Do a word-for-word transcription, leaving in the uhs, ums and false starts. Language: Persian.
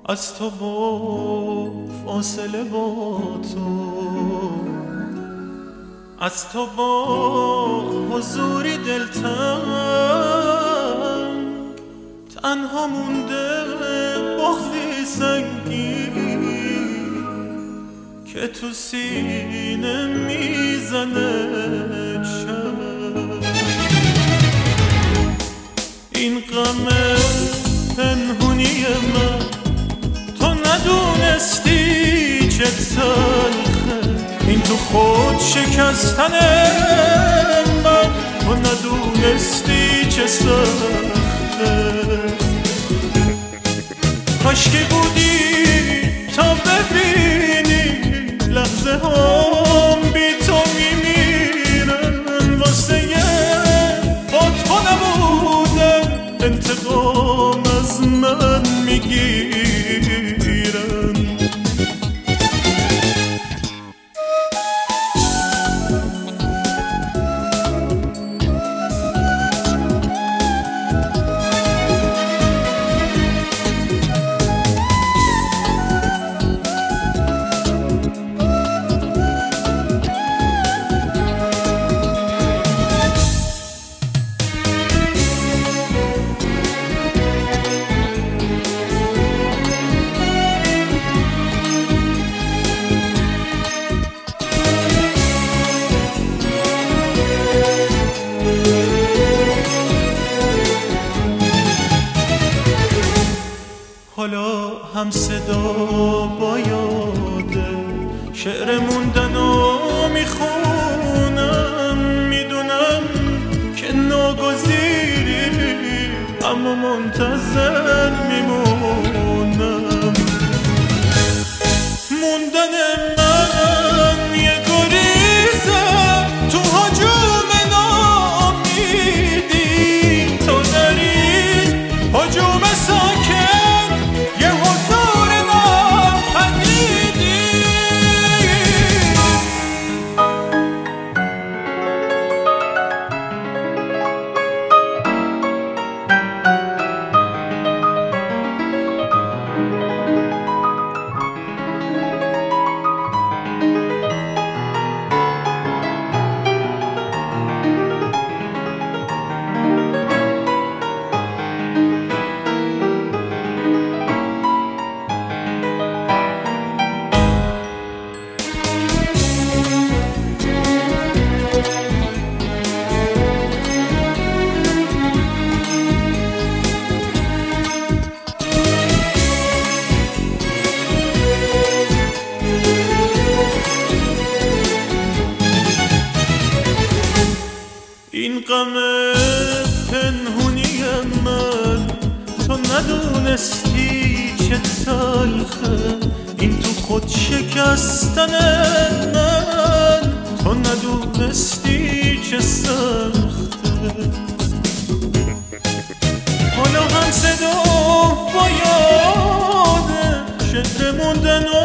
از تو با فاصله با تو، از تو با حضوری دلتنگ، تنها مونده بغضی سنگین که تو سینه میزنه شب. این غم پنهونی من تو ندونستی چه تلخه، این تو خود شکستن من تو ندونستی چه سخته. کاش که بودی تا ببینی لحظه هم بی تو میمیرن، واسه با تو نبودن انتقام از من میگیرن. حالا هم صدا با یاده شعر موندنو میخونم، میدونم که ناگزیری اما منتظر میمونم. موندن من یه گریزه تو هجوم نامیدی، تو در این هجوم ساکن این غم پنهونی من تو ندونستی چه تلخه، این تو خود شکستن من تو ندونستی چه سخته. حالا هم صدا با یاده شعر موندن